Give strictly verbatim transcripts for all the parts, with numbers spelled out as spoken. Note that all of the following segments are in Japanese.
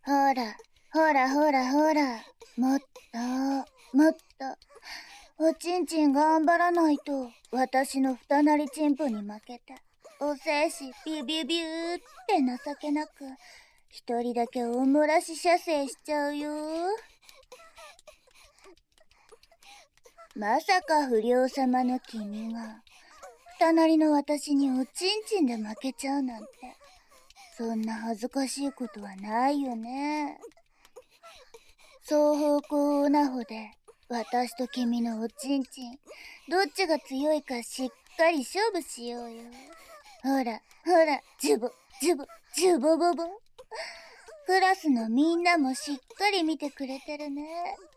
ほら、ほらほらほら、もっと、もっと、おちんちん頑張らないと、私の二なりちんぽに負けて、お精子ビュビュビューって情けなく、一人だけおもらし射精しちゃうよ。まさか不良様の君が、二なりの私におちんちんで負けちゃうなんて、そんな恥ずかしいことはないよね。双方向オナホで、私と君のおちんちん、どっちが強いかしっかり勝負しようよ。ほら、ほら、ジュボ、ジュボ、ジュボボボ。クラスのみんなもしっかり見てくれてるね。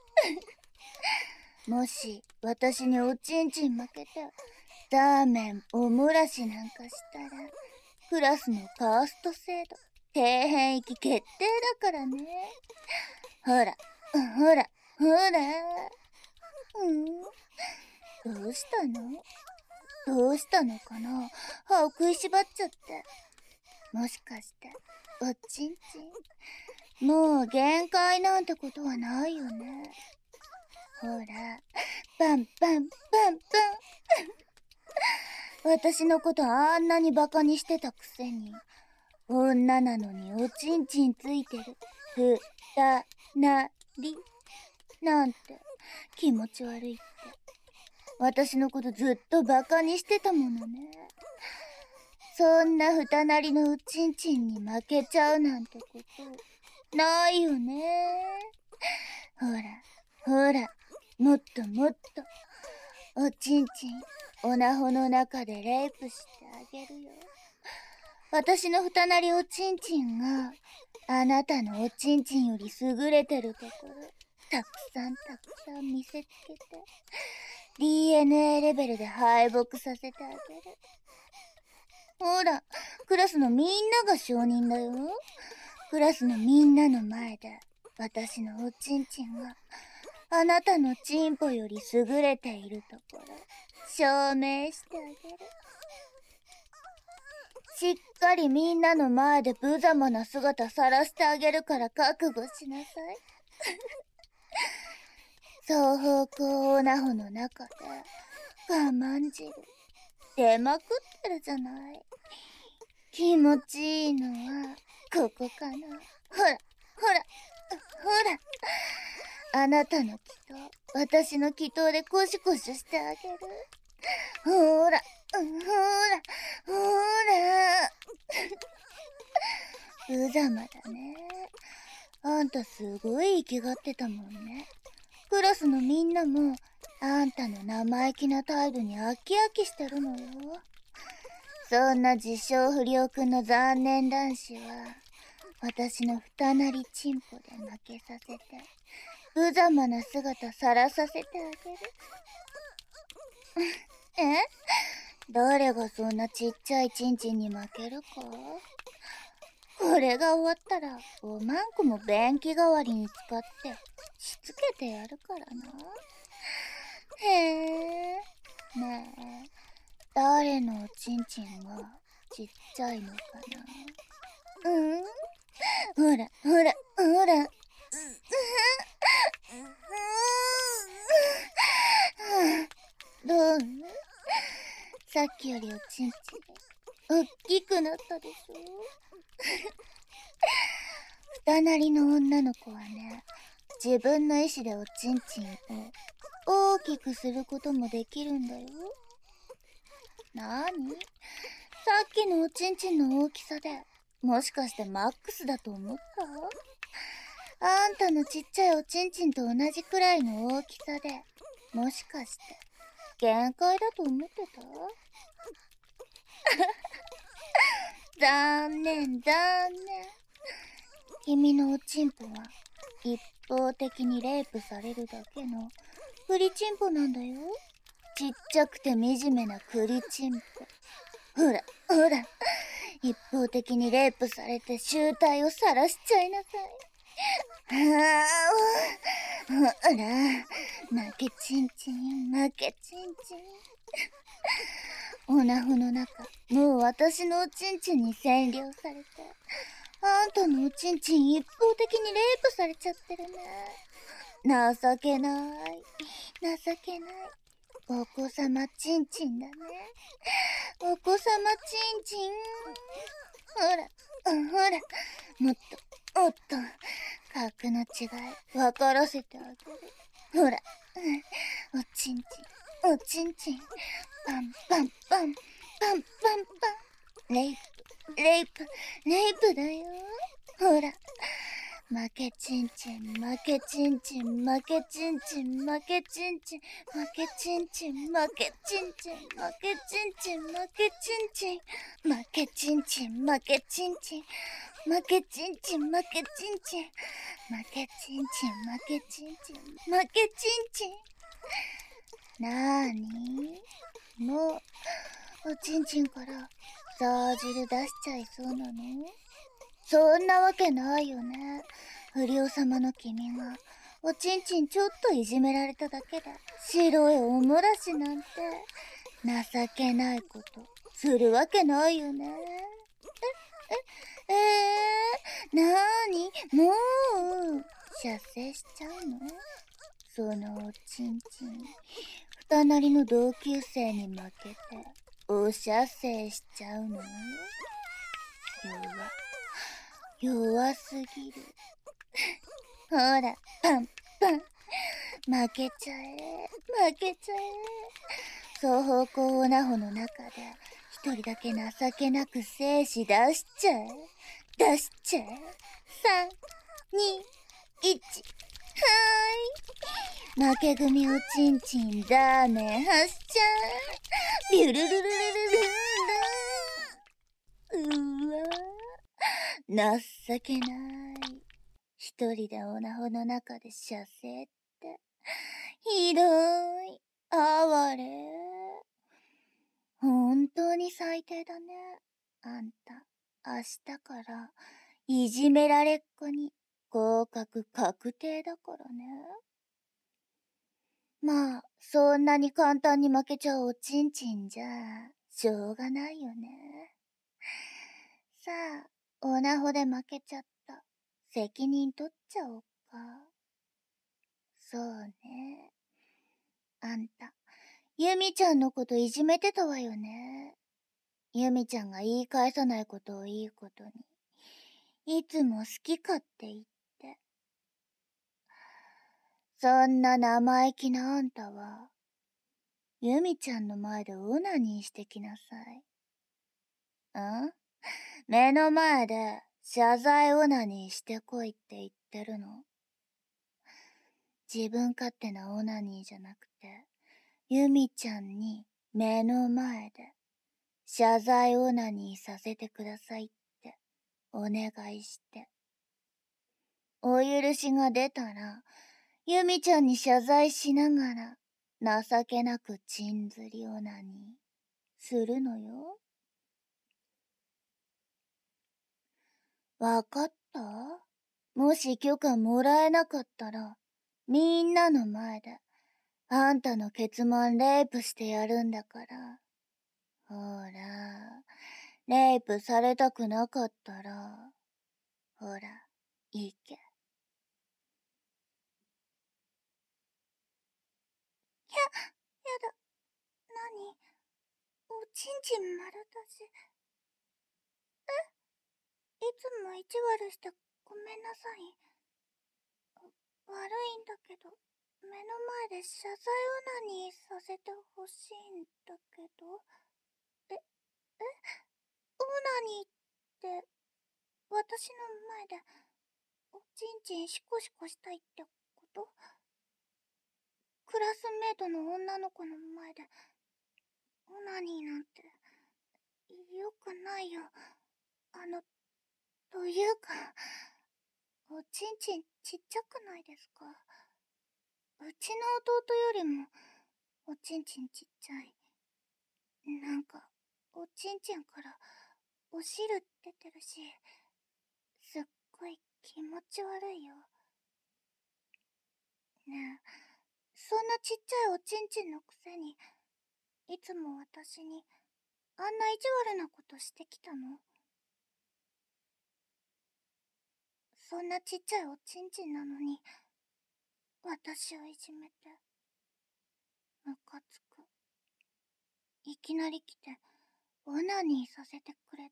もし、私におちんちん負けて、ラーメンおもらしなんかしたら、クラスのカースト制度、底辺域決定だからね。ほら、ほら、ほら。うん、どうしたの？どうしたのかな？歯を食いしばっちゃって。もしかして、おちんちん？もう限界なんてことはないよね。ほら、パンパンパンパン。私のことあんなにバカにしてたくせに、女なのにおちんちんついてる、ふたなり、なんて気持ち悪いって。私のことずっとバカにしてたものね。そんなふたなりのおちんちんに負けちゃうなんてことないよね。ほら、ほら、もっともっと、おちんちん、おなほの中でレイプしてあげるよ。私のふたなりおちんちんが、あなたのおちんちんより優れてるところ、たくさんたくさん見せつけて、ディーエヌエー レベルで敗北させてあげる。ほら、クラスのみんなが証人だよ。クラスのみんなの前で、私のおちんちんが、あなたのチンポより優れているところ、証明してあげる。しっかりみんなの前で無様な姿晒してあげるから覚悟しなさい。双方向オナホの中で我慢汁出まくってるじゃない。気持ちいいのはここかな。ほらほらほら、あなたの気と私の気とでコシコシしてあげる。ほらほらほら。無様だね。あんたすごい生きがってたもんね。クラスのみんなもあんたの生意気な態度に飽き飽きしてるのよ。そんな自称不良くんの残念男子は私の二なりチンポで負けさせて無様な姿さらさせてあげる。え？誰がそんなちっちゃいチンチンに負けるか？これが終わったらごまんこも便器代わりに使ってしつけてやるからな。へえ。ねえ、誰のおちんちんがちっちゃいのかな？うん？ほらほらほら。どう？さっきよりおちんちんおっきくなったでしょ？二なりの女の子はね、自分の意志でおちんちんを大きくすることもできるんだよ。なーに？さっきのおちんちんの大きさでもしかしてマックスだと思った？あんたのちっちゃいおちんちんと同じくらいの大きさでもしかして限界だと思ってた？残念残念。君のおちんぽは一方的にレイプされるだけのクリチンポなんだよ。ちっちゃくて惨めなクリチンポ。ほらほら、一方的にレイプされて醜態を晒しちゃいなさい。はあ、ほら、負けちんちん負けちんちん。オナホの中、もう私のおちんちんに占領されて、 あんたのおちんちん一方的にレイプされちゃってるね。情けない。情けない。お子様ちんちんだね。お子様ちんちん。ほら、ほら、もっと、もっと、格の違い、分からせてあげる。ほら、おちんちん、おちんちん、パンパンパン、パンパンパン。レイプ、レイプ、レイプだよ。ほら、負けちんちん、負けちんちん、負けちんちん、負けちんちん、負けちんちん、負けちんちん、負けちんちん、負けちんちん、負けちんちん、負けちんちん、負けちんちん、負けちんちん、負けちんちん、負けちんちん、負けちんちん。なーに？もう、おちんちんからザー汁出しちゃいそうなの？そんなわけないよね。不良様の君が、おちんちんちょっといじめられただけで、白いおもらしなんて、情けないこと、するわけないよね。え、え、えー、なーに？もう、射精しちゃうの？そのおちんちん、二なりの同級生に負けて、お射精しちゃうの？弱、弱すぎる。ほら、パンパン。負けちゃえ、負けちゃえ。双方向オナホの中で、一人だけ情けなく精子出しちゃえ。出しちゃえ。三、二、一。はーい。負け組おちんちんダーメン発射。ビュルルルルルルルル。うわ。情けない。一人でオナホの中で射精って。ひどい。哀れ。本当に最低だね。あんた、明日から、いじめられっ子に、合格確定だからね。まあ、そんなに簡単に負けちゃうおちんちんじゃ、しょうがないよね。さあ、オナホで負けちゃった。責任取っちゃおうか。そうね。あんた、ユミちゃんのこといじめてたわよね。ユミちゃんが言い返さないことをいいことに、いつも好き勝手言って。そんな生意気なあんたは、ユミちゃんの前でオナニーしてきなさい。ん？目の前で謝罪オナニーしてこいって言ってるの？自分勝手なオナニーじゃなくて、ユミちゃんに目の前で謝罪オナニーさせてくださいってお願いして。お許しが出たら、ユミちゃんに謝罪しながら、情けなくチンズリオナニーするのよ。わかった？もし許可もらえなかったら、みんなの前で、あんたのケツマンレイプしてやるんだから。ほら、レイプされたくなかったら、ほら、いけ。や、やだ。なに？おちんちん丸だし。え？いつも意地悪してごめんなさい。悪いんだけど、目の前で謝罪オナニーさせてほしいんだけど。え、え？オナニーって、私の前で、おちんちんシコシコしたいってこと？クラスメートの女の子の前で、オナニーなんて、よくないよ。あの、というか、おちんちんちっちゃくないですか？うちの弟よりも、おちんちんちっちゃい。なんか、おちんちんから、お汁出てるし、すっごい気持ち悪いよ。ねえ、そんなちっちゃいおちんちんのくせに、いつも私に、あんな意地悪なことしてきたの？ そんなちっちゃいおちんちんなのに、私をいじめて、ムカつく。いきなり来て、オナニーさせてくれって。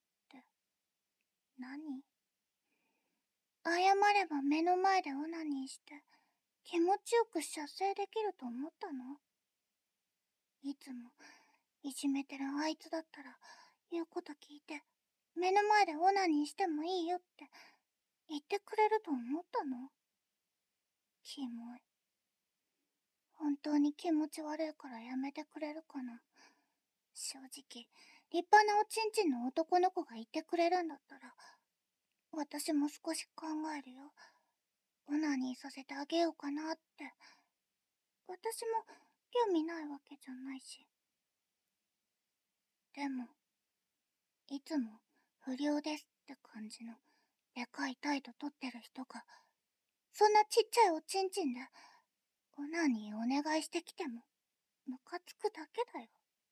何？謝れば目の前でオナニーして、気持ちよく射精できると思ったの？いつも、いじめてるあいつだったら、言うこと聞いて、目の前でオナニーしてもいいよって言ってくれると思ったの？キモい。本当に気持ち悪いからやめてくれるかな。正直、立派なおちんちんの男の子がいてくれるんだったら、私も少し考えるよ。オナニーさせてあげようかなって。私も興味ないわけじゃないし。でも、いつも不良ですって感じのでかい態度取ってる人が、そんなちっちゃいおちんちんで、オナニーお願いしてきても、ムカつくだけだよ。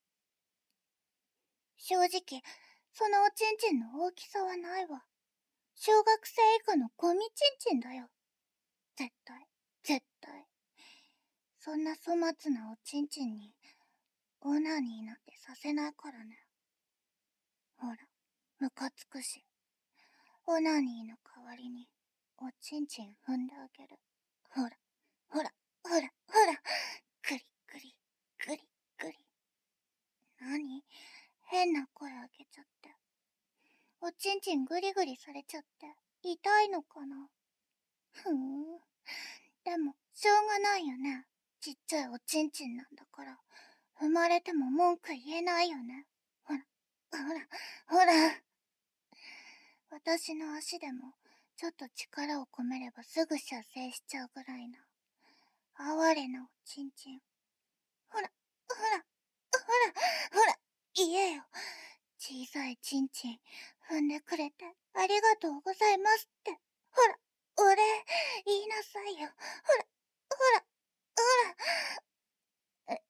正直、そのおちんちんの大きさはないわ。小学生以下のゴミちんちんだよ。絶対、絶対。そんな粗末なおちんちんに、オナニーなんてさせないからね。ほら、ムカつくし。オナニーの代わりに、おちんちん踏んであげる。ほら、ほら、ほら、ほら。グリグリ、グリグリ。なに？変な声あげちゃって。おちんちんグリグリされちゃって、痛いのかな？ふーん。でも、しょうがないよね。ちっちゃいおちんちんなんだから。生まれても文句言えないよね。ほら、ほら、ほら。私の足でも、ちょっと力を込めればすぐ射精しちゃうぐらいな。哀れなおちんちん。ほら、ほら、ほら、ほら、言えよ。小さいちんちん、踏んでくれてありがとうございますって。ほら、お礼、言いなさいよ。ほら、ほら、ほら。え、え、え、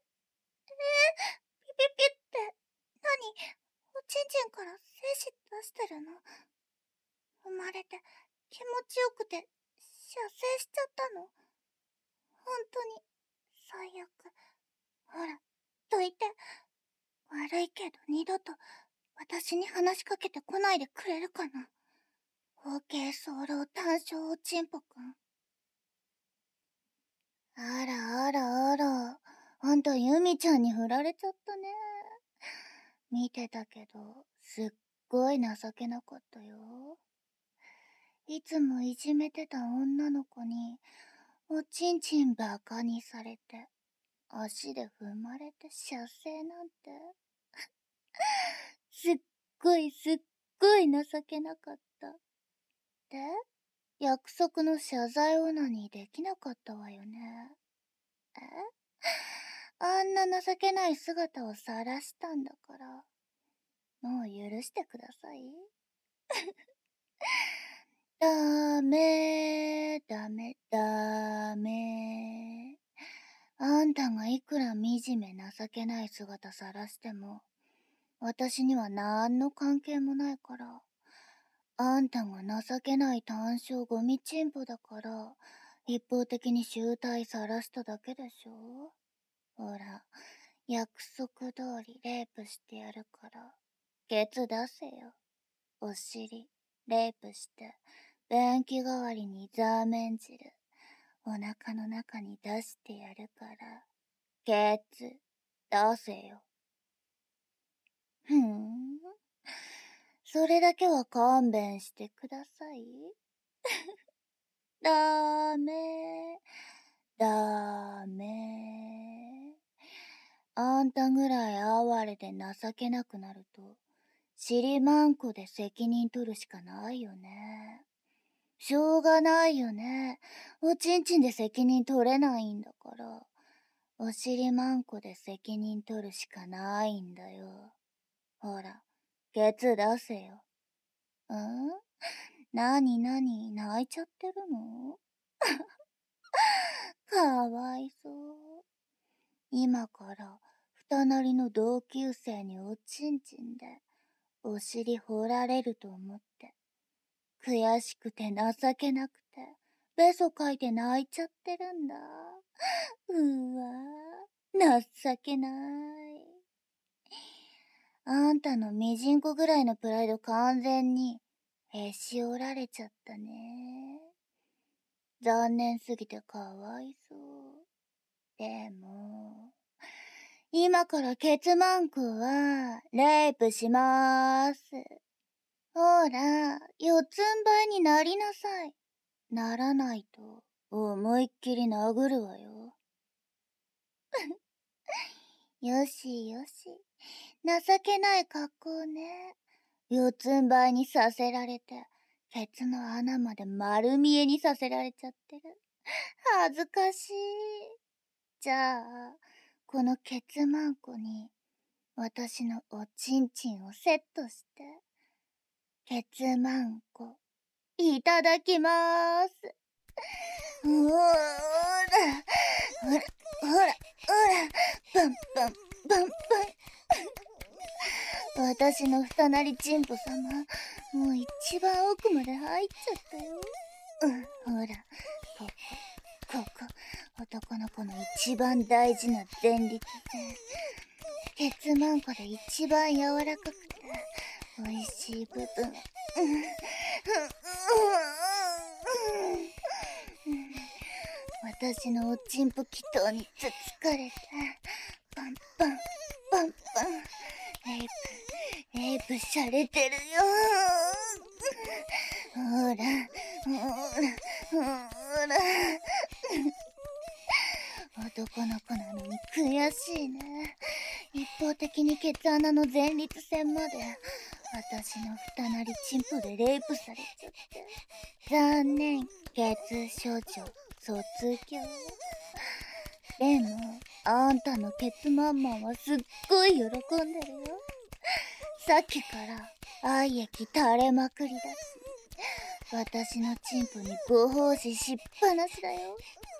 ピピピって、何？おちんちんから精子出してるの？生まれて気持ちよくて射精しちゃったの？本当に最悪。ほら、どいて。悪いけど二度と私に話しかけてこないでくれるかな。OK 早漏単勝おちんぽくん。あらあらあら、あんたユミちゃんに振られちゃったね。見てたけど、すっごい情けなかったよ。いつもいじめてた女の子に、おちんちんバカにされて、足で踏まれて射精なんて。すっごいすっごい情けなかった。で、約束の謝罪オナニーできなかったわよね。え？あんな情けない姿を晒したんだから、もう許してください。ダメ、ダメ、ダメ。あんたがいくら惨め情けない姿晒しても、私には何の関係もないから。あんたが情けない単勝ゴミチンポだから、一方的に醜態晒しただけでしょ？ほら、約束通りレイプしてやるから、ケツ出せよ。お尻、レイプして、便器代わりにザーメン汁、お腹の中に出してやるから、ケツ、出せよ。ふーん。それだけは勘弁してください。ダメ、ダメ。あんたぐらい哀れで情けなくなると、尻まんこで責任取るしかないよね。しょうがないよね。おちんちんで責任取れないんだから。お尻まんこで責任取るしかないんだよ。ほら、ケツ出せよ。ん？なになに泣いちゃってるの？かわいそう。今から二なりの同級生におちんちんでお尻掘られると思って悔しくて情けなくて、べそかいて泣いちゃってるんだ。うわ、情けない。あんたのみじんこぐらいのプライド完全にへし折られちゃったね。残念すぎてかわいそう。でも、今からケツマンコはレイプしまーす。ほら、四つん這いになりなさい。ならないと思いっきり殴るわよ。よしよし。情けない格好ね。四つん這いにさせられて、ケツの穴まで丸見えにさせられちゃってる。恥ずかしい。じゃあ、このケツマンコに、私のおちんちんをセットして、ケツマンコ、いただきまーす。うーら、ほら、ほら、ほら、パンパン、パンパン。私の二なりチンポ様、もう一番奥まで入っちゃったよ。うん、ほら、ここ、ここ、男の子の一番大事な前立腺。ケツマンコで一番柔らかくて、美味しい部分。うん、うん、うん、私のおちんぽ祈祷につつかれて、パンパン、パンパン、レイプ、レイプされてるよ。ほら、ほら、ほら。男の子なのに悔しいね。一方的にケツ穴の前立腺まで、私の二なりチンポでレイプされちゃって。残念、ケツ少女、卒業。でも、あんたのケツマンマンはすっごい喜んでるよ。さっきから愛液垂れまくりだし、私のチンポにご奉仕しっぱなしだよ。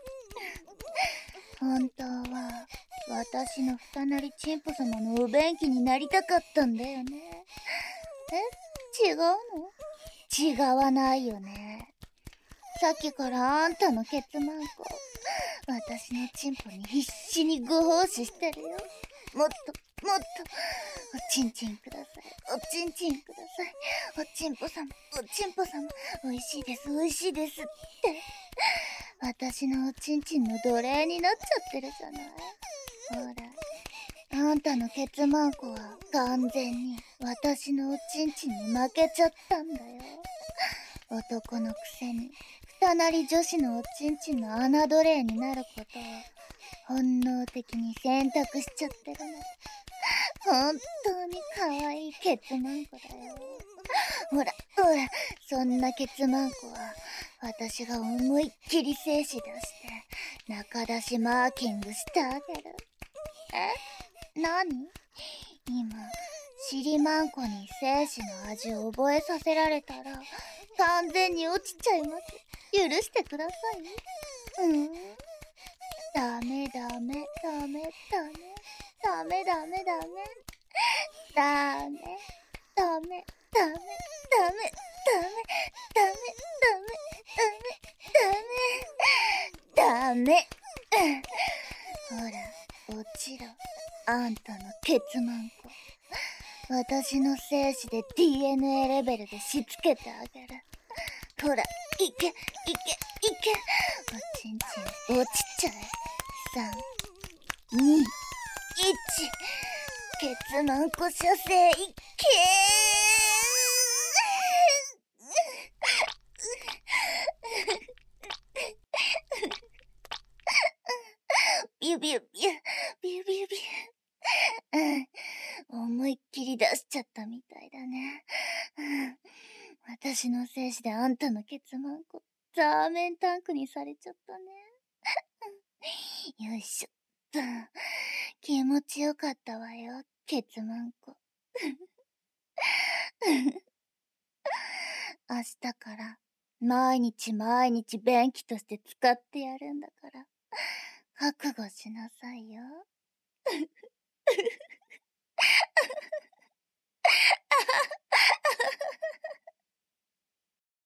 本当は、私の二なりチンポ様のお便器になりたかったんだよね。え？違うの？違わないよね。さっきからあんたのケツマンコ、私のチンポに必死にご奉仕してるよ。もっと、もっと、おちんちんください。おちんちんください。おちんぽ様、おちんぽ様、おいしいです、おいしいですって。私のおちんちんの奴隷になっちゃってるじゃない。ほら、あんたのケツマンコは完全に私のおちんちんに負けちゃったんだよ。男のくせに、二なり女子のおちんちんの穴奴隷になることを本能的に選択しちゃってるの。本当に可愛いケツマンコだよ。ほら、ほら、そんなケツマンコは、私が思いっきり精子出して、中出しマーキングしてあげる。え？何？今、尻マンコに精子の味を覚えさせられたら、完全に落ちちゃいます。許してください。うん。ダメダメ、ダメ、ダメ。ダメダメダメ。ダメ、ダメ、ダメ、ダメ、ダメ、ダメ、ダメ、ダメ、ダメ、ダメ。ほら、落ちろ。あんたのケツマンコ。私の精子で ディーエヌエー レベルでしつけてあげる。ほら、いけ、いけ、いけ。おちんちん落ちちゃえ。さん、に、いち。ケツマンコ射精いけー。ビュビュビュ、ビュビュビュ。うん、思いっきり出しちゃったみたいだね。うん、私の精子であんたのケツマンコ、ザーメンタンクにされちゃったね。よいしょ。気持ちよかったわよ、ケツマンコ。明日から毎日毎日便器として使ってやるんだから、覚悟しなさいよ。